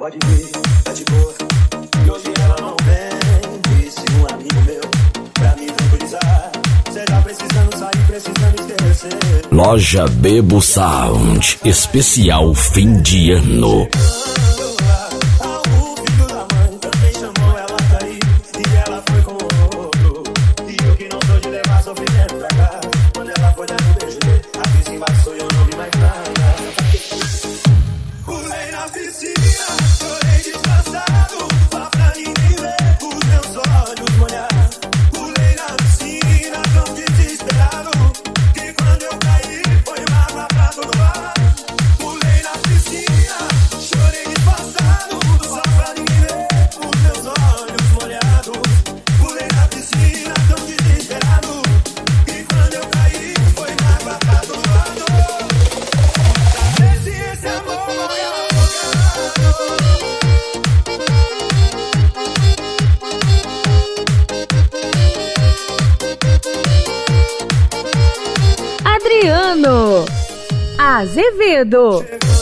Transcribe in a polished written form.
Pode vir, tá de boa. E hoje ela não vem, disse um amigo meu, pra me tranquilizar. Cê tá precisando sair, precisando esquecer. Loja Bebo Sound, especial fim de ano. Adriano Azevedo.